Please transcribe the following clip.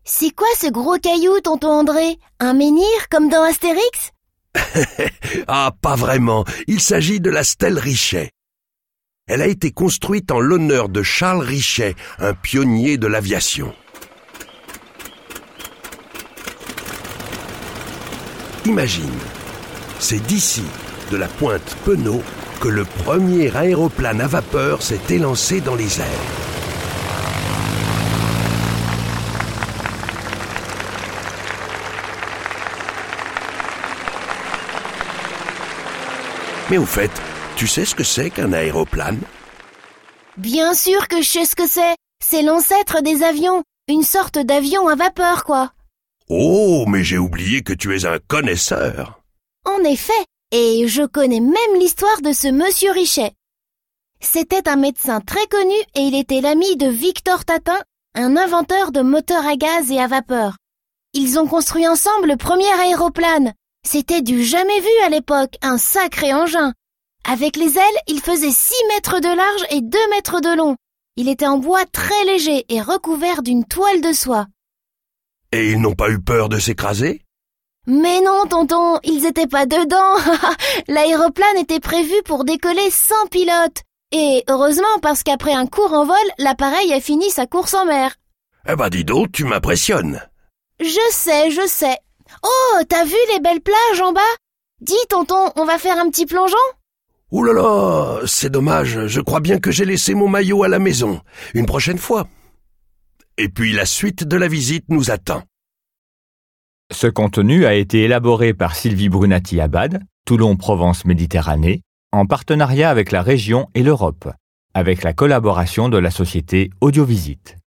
C'est quoi ce gros caillou, tonton André? Un menhir, comme dans Astérix? Ah, pas vraiment. Il s'agit de la stèle Richet. Elle a été construite en l'honneur de Charles Richet, un pionnier de l'aviation. Imagine, c'est d'ici, de la pointe Penaud, que le premier aéroplane à vapeur s'est élancé dans les airs. Mais au fait, tu sais ce que c'est qu'un aéroplane? Bien sûr que je sais ce que c'est. C'est l'ancêtre des avions. Une sorte d'avion à vapeur, quoi. Oh, mais j'ai oublié que tu es un connaisseur. En effet, et je connais même l'histoire de ce monsieur Richet. C'était un médecin très connu et il était l'ami de Victor Tatin, un inventeur de moteurs à gaz et à vapeur. Ils ont construit ensemble le premier aéroplane. C'était du jamais vu à l'époque, un sacré engin. Avec les ailes, il faisait 6 mètres de large et 2 mètres de long. Il était en bois très léger et recouvert d'une toile de soie. Et ils n'ont pas eu peur de s'écraser? Mais non, tonton, ils étaient pas dedans. L'aéroplane était prévu pour décoller sans pilote. Et heureusement, parce qu'après un court envol, l'appareil a fini sa course en mer. Eh ben dis donc, tu m'impressionnes. Je sais. Oh, t'as vu les belles plages en bas? Dis, tonton, on va faire un petit plongeon? Ouh là là, c'est dommage, je crois bien que j'ai laissé mon maillot à la maison. Une prochaine fois. Et puis la suite de la visite nous attend. Ce contenu a été élaboré par Sylvie Brunati-Abad, Toulon-Provence-Méditerranée, en partenariat avec la région et l'Europe, avec la collaboration de la société Audiovisite.